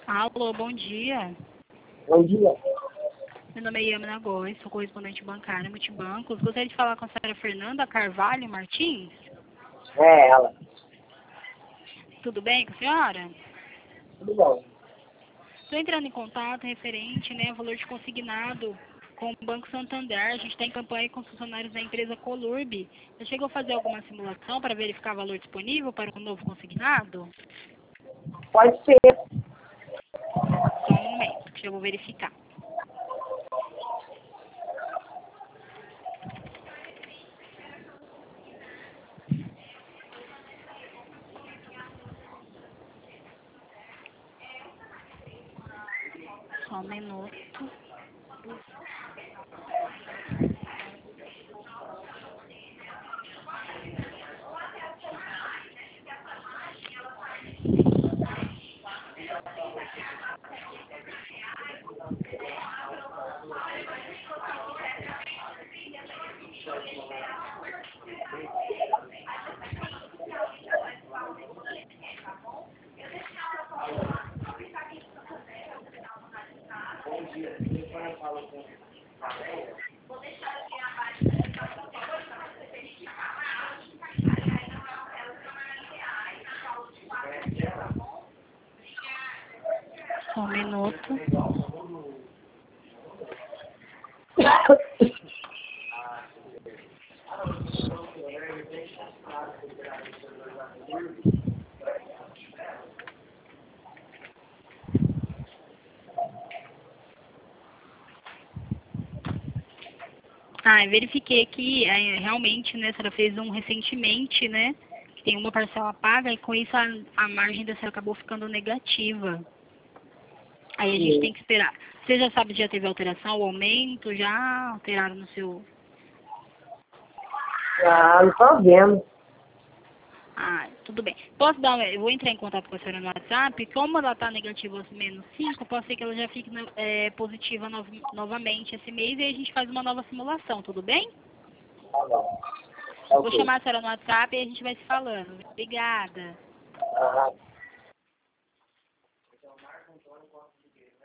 Alô, bom dia. Bom dia. Meu nome é Yamina Góes, sou correspondente bancário Multibancos. Gostaria de falar com a senhora Fernanda Carvalho Martins. É ela. Tudo bem com a senhora? Tudo bom. Estou entrando em contato referente, ao valor de consignado com o Banco Santander. A gente está em campanha com os funcionários da empresa Colurb. Você chegou a fazer alguma simulação para verificar o valor disponível para o novo consignado? Pode ser. Só um momento, que eu vou verificar. Só um minuto. Só um minuto. Verifiquei aqui, realmente, a senhora fez um recentemente, que tem uma parcela paga e com isso a margem da senhora acabou ficando negativa. Aí a gente tem que esperar. Você já sabe se já teve alteração, o aumento, já alteraram no seu... Não tô vendo. Tudo bem. Eu vou entrar em contato com a senhora no WhatsApp. Como ela está negativa menos 5, pode ser que ela já fique positiva novamente esse mês e aí a gente faz uma nova simulação, tudo bem? Tá bom. Vou chamar a senhora no WhatsApp e a gente vai se falando. Obrigada. Aham.